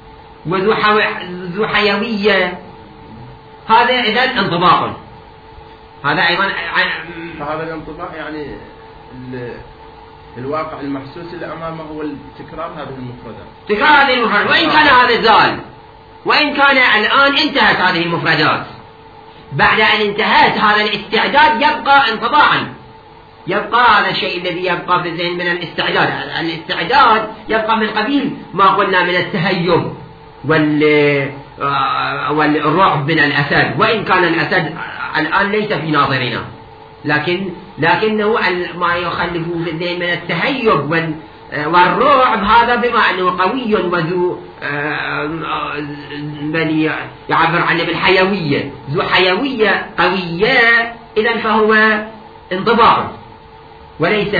وذو حيوية، هذا إذن انطباع. هذا أيضا فهذا الانطباع يعني الواقع المحسوس اللي أمامه هو تكرار هذه المفردات، تكرار هذه المفردات، وإن كان هذا زال، وإن كان الآن انتهت هذه المفردات، بعد أن انتهت هذا الاستعداد يبقى انطباعا. يبقى هذا الشيء الذي يبقى في الذهن من الاستعداد. الاستعداد يبقى من قبيل ما قلنا من التهيب والرعب من الأسد، وإن كان الأسد الآن ليس في ناظرنا، لكن لكنه ما يخلفه في الذهن من التهيب والرعب هذا بما أنه قوي وذو بل يعبر عنه بالحيوية، ذو حيوية قوية، إذن فهو انطباع وليس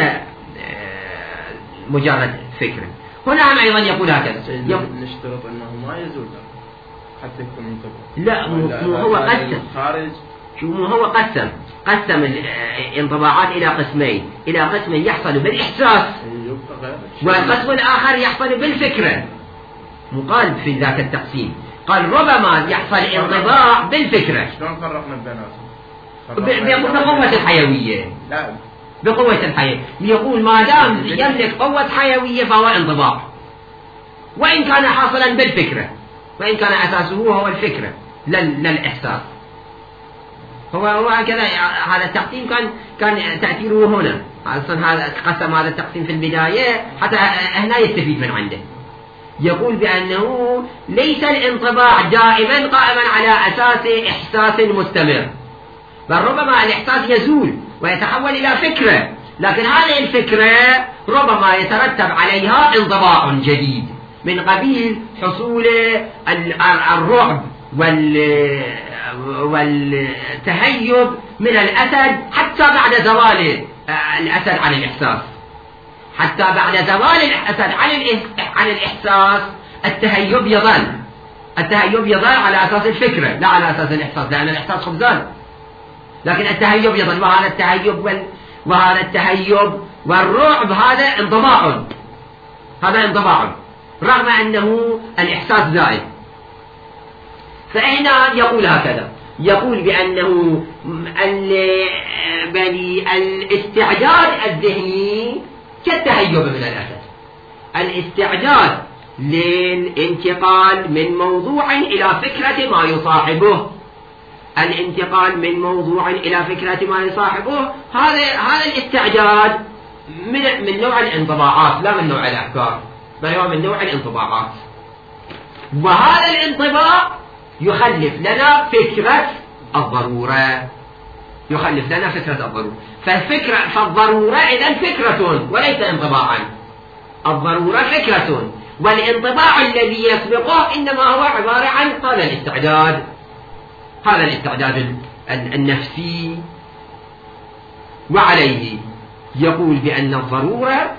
مجرد فكرة. هنا هم أيضا يقول هكذا، نشترط أنه ما يزول حتى يكون انطباع. لا، مو هو قسم خارج، شو مو هو قسم قسم الانطباعات إلى قسمين، إلى قسم يحصل بالإحساس والقسم الآخر يحصل بالفكرة. مقال في ذاك التقسيم قال ربما يحصل انطباع بالفكرة. شلون فرقنا بيناتهم؟ بقوة الحيوية. لا، بقوة الحيوية. يقول ما دام يملك قوة حيوية فهو انطباع، وإن كان حاصلا بالفكرة، وإن كان أساسه هو الفكرة لا الإحساس. هو هو هكذا. هذا التقسيم كان كان تأثيره هنا. أصلا هذا قسم هذا التقسيم في البداية حتى هنا يستفيد من عنده. يقول بأنه ليس الانطباع دائما قائما على أساس إحساس مستمر، بل ربما الإحساس يزول ويتحول إلى فكرة، لكن هذه الفكرة ربما يترتب عليها انطباع جديد من قبيل حصول الرعب والتهيب من الأسد حتى بعد زوال الأسد عن الإحساس. حتى بعد زوال الأسد عن الإحساس التهيب يظل التهيب يظل على أساس الفكرة لا على أساس الإحساس، لأن الإحساس خبزان، لكن التهيب يظل. وهذا التهيب وال... وهذا التهيب والرعب هذا انطباع، هذا انطباع رغم أنه الإحساس زائد. فهنا يقول هكذا، يقول بأنه الاستعداد الذهني كالتهيب من الأسد. الاستعداد للانتقال من موضوع إلى فكرة ما يصاحبه، الانتقال من موضوع إلى فكرة ما يصاحبه، هذا هذا الاستعداد من من نوع الانطباعات لا من نوع الأفكار، بل هو من نوع الانطباعات. وهذا الانطباع يخلف لنا فكرة الضرورة، يخلف لنا فكرة الضرورة. فالفكرة فالضرورة إذن فكرة وليس انطباعا. الضرورة فكرة، والانطباع الذي يسبقه إنما هو عبارة عن هذا الاستعداد، هذا الاستعداد النفسي. وعليه يقول بأن الضرورة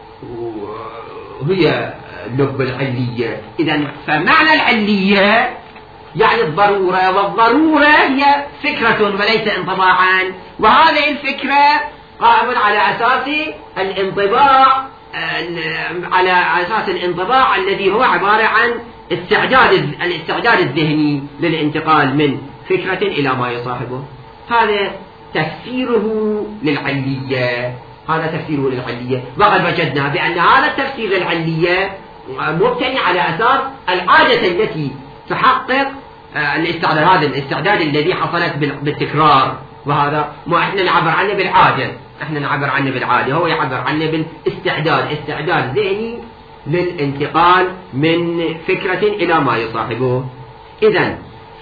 هي لب العلية. إذن فمعنى العلية يعني الضرورة، والضرورة هي فكرة وليس انطباعا، وهذه الفكرة قائمة على أساس الانطباع، على أساس الانطباع الذي هو عبارة عن استعداد الاستعداد الذهني للانتقال من فكرة إلى ما يصاحبه. هذا تفسيره للعلية، هذا تفسيره للعلية. وقد وجدنا بأن هذا التفسير للعلية مبتني على أساس العادة التي تحقق الاستعداد، هذا الاستعداد الذي حصلت بالتكرار، وهذا ما احنا نعبر عنه بالعادة، احنا نعبر عنه بالعادة، هو يعبر عنه بالاستعداد، استعداد ذهني للانتقال من فكرة إلى ما يصاحبه. إذن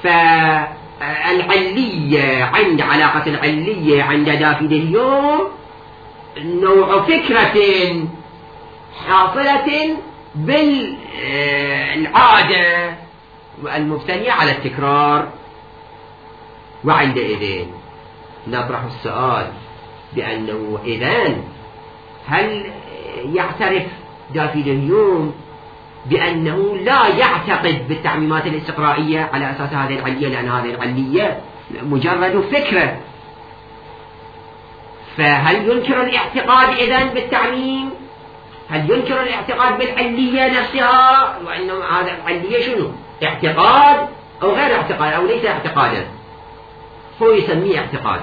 فالعلية عند علاقة العلية عند دافيديوم نوع فكرة حاصلة بالعادة المبتنية على التكرار. وعندئذ نطرح السؤال بأنه إذن هل يعترف دافيديوم بأنه لا يعتقد بالتعميمات الاستقرائية على أساس هذه العلية، لأن هذه العلية مجرد فكرة؟ فهل ينكر الاعتقاد إذن بالتعميم؟ هل ينكر الاعتقاد بالعلية نفسها؟ وأنه هذا العلية شنو؟ اعتقاد أو غير اعتقاد أو ليس اعتقادا؟ هو يسميه اعتقاد،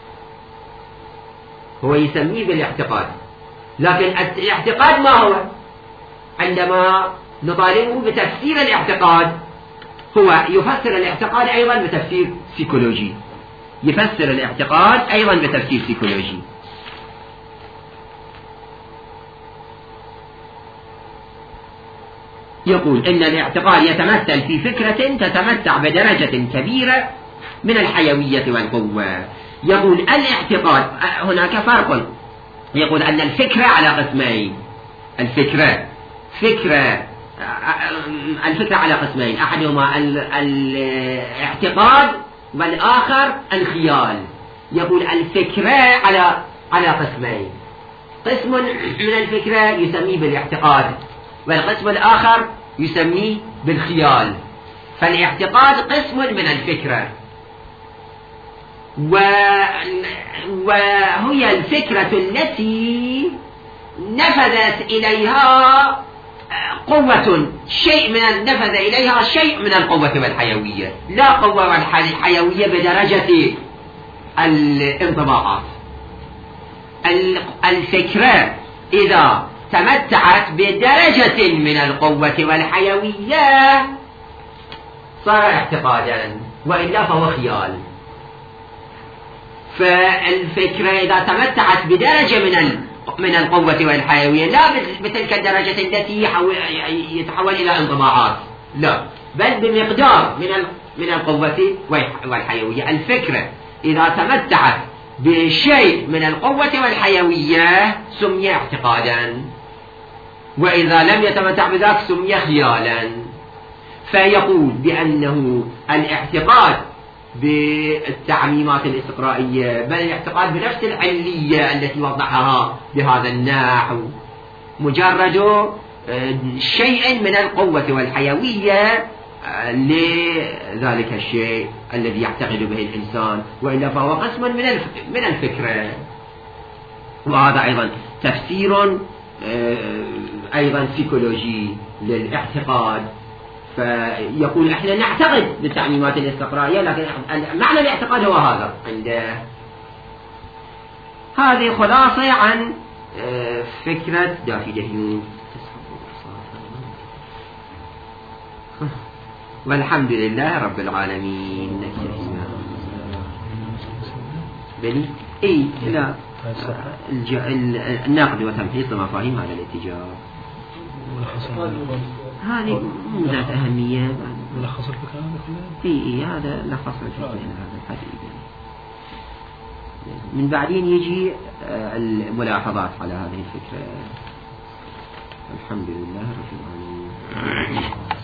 هو يسميه بالاعتقاد، لكن الاعتقاد ما هو؟ عندما نطالبه بتفسير الاعتقاد هو يفسر الاعتقاد أيضا بتفسير سيكولوجي، يفسر الاعتقاد أيضا بتفسير سيكولوجي. يقول إن الاعتقاد يتمثل في فكرة تتمتع بدرجة كبيرة من الحيوية والقوة. يقول الاعتقاد هناك فرق، يقول أن الفكرة على قسمين، الفكرة فكرة الفكرة على قسمين، أحدهما الاعتقاد والآخر الخيال. يقول الفكرة على على قسمين، قسم من الفكرة يسميه بالاعتقاد، والقسم الآخر يسميه بالخيال. فالاعتقاد قسم من الفكرة، وهي الفكرة التي نفذت إليها قوة، شيء من نفذ إليها شيء من القوة والحيوية، لا قوة والحيوية بدرجة الانطباعات. الفكرة إذا تمتعت بدرجة من القوة والحيوية صار اعتقادا، وإلا فهو خيال. فالفكرة إذا تمتعت بدرجة من من القوة والحيوية، لا بتلك الدرجة التي يتحول إلى انطباعات، لا، بل بمقدار من من القوة والحيوية. الفكرة إذا تمتعت بشيء من القوة والحيوية سمي اعتقادا، وإذا لم يتمتع بذلك سمي خيالا. فيقول بأنه الاعتقاد بالتعميمات الاستقرائية، بل الاعتقاد بنفس العلية التي وضعها بهذا النحو مجرد شيء من القوة والحيوية لذلك الشيء الذي يعتقد به الإنسان، وإلا فهو قسم من من الفكرة. وهذا أيضا تفسير أيضا سيكولوجي للاعتقاد. فيقول احنا نعتقد بالتعميمات الاستقرائية، لكن معنى الاعتقاد هو هذا عنده. هذه خلاصة عن فكرة دافيديوم. والحمد لله رب العالمين. بني اي لا الناقد وتمحيص مفاهيم على الاتجاه، هذه مو ذات أهمية. ملخص الفكرة هذا اي هذا لخص الفكرة هذا الحديث. من بعدين يجي الملاحظات على هذه الفكرة. الحمد لله رب العالمين.